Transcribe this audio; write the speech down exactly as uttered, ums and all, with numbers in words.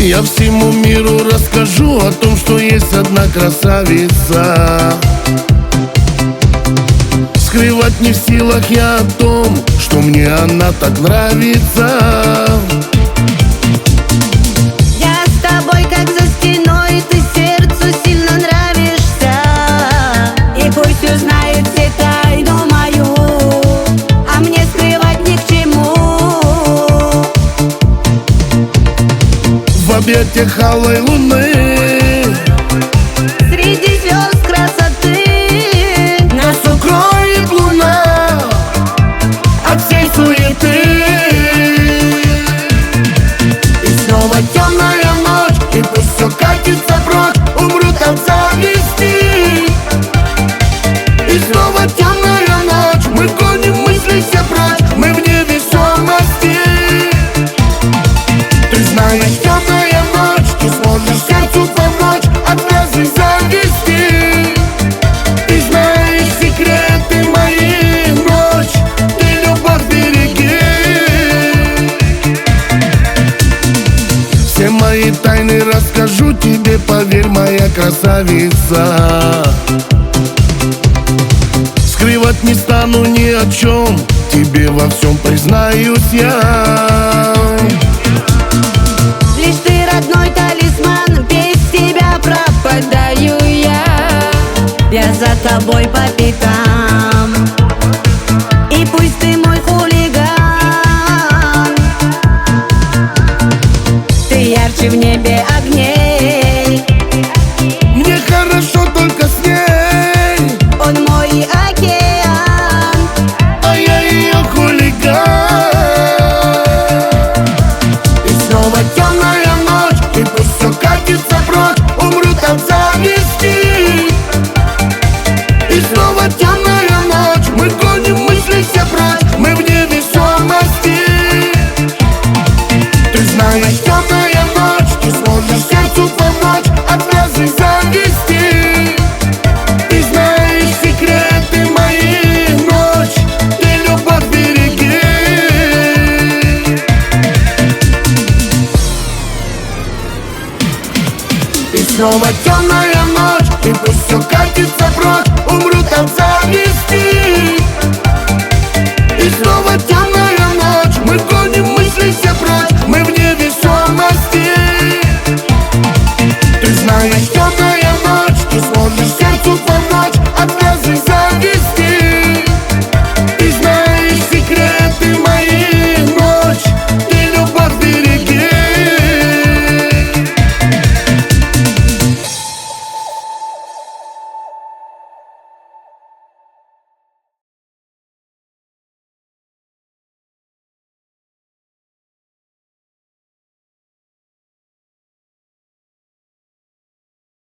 Я всему миру расскажу о том, что есть одна красавица. Скрывать не в силах я о том, что мне она так нравится. Я с тобой как за стеной, ты сердцу сильно нравишься. И пусть узнает все тайну мою, а мне скрывать ни к чему. В объятиях алой луны, среди звезд красоты, нас укроет луна от всей суеты. И снова темная ночь, и пусть все катится прочь, умрут от зависти. И снова темная ночь, мы гоним мысли все прочь, мы в невесомости. Ты знаешь, темная ночь, ты сможешь сердцу помочь от слез и зависти. Ты знаешь секреты мои, ночь, ты любовь береги. Все мои тайны расскажу тебе, поверь, моя красавица. Скрывать не стану ни о чем, тебе во всем признаюсь я. лишь ты родной талисман, без тебя пропадаю я. Я за тобой по пятам, и пусть ты мой хулиган. Ты ярче в небе огней, Мне хорошо только с ней, он мой океан. а я ее хулиган. И снова темная ночь, и пусть все катится прочь, умрут от зависти. И снова темная ночь, мы гоним мысли все прочь, мы в невесомости. Ты знаешь, темная ночь, ты сможешь сердцу помочь от слез и зависти. Ты знаешь секреты мои, ночь, ты любовь береги. И снова темная ночь, и пусть все катится прочь,